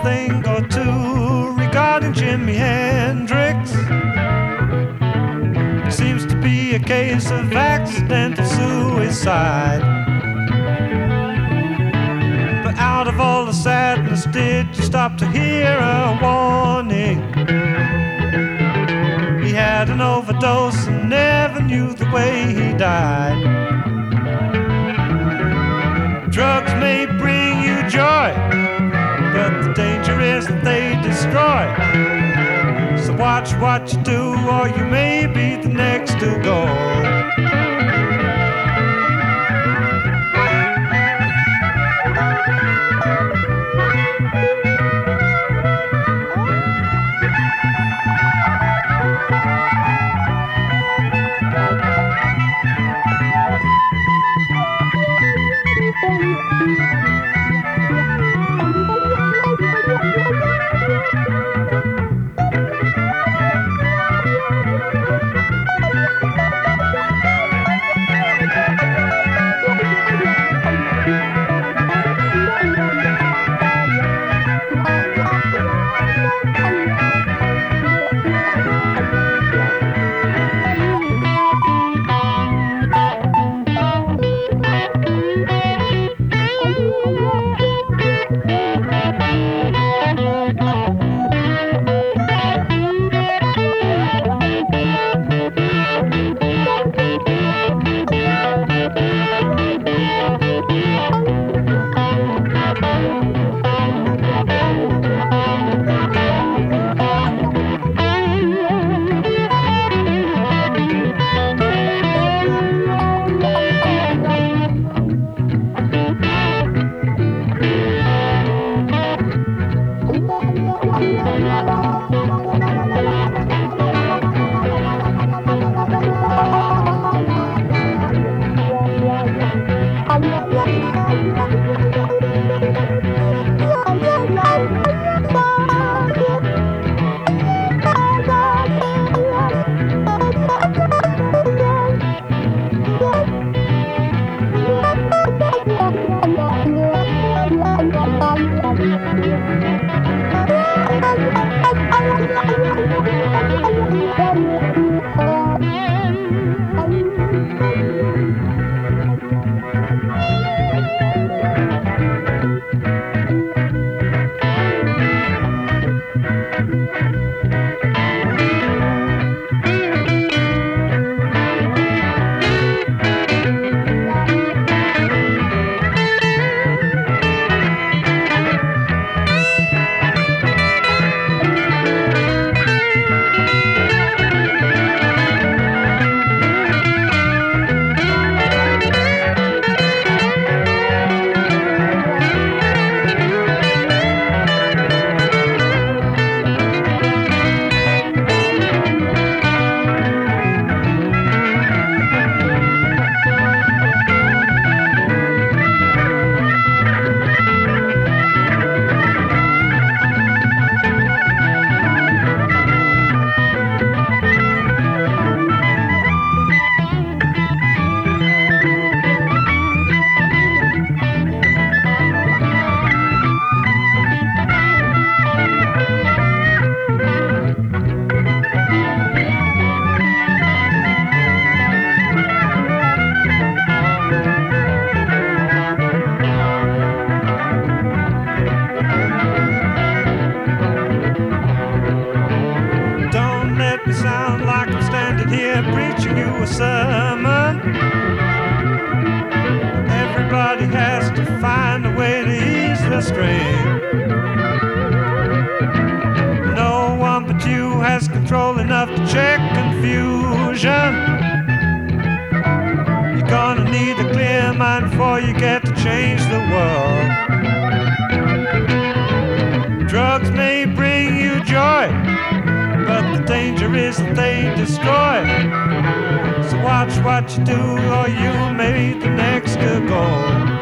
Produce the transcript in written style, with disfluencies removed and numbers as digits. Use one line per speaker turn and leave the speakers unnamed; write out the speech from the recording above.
thing or two regarding Jimi Hendrix. It seems to be a case of accidental suicide. But out of all the sadness, did you stop to hear a warning? He had an overdose and never knew the way he died. Drugs may bring you joy, but the danger is that they destroy. So watch what you do, or you may be the next to go. What you do, or you may be the next to go.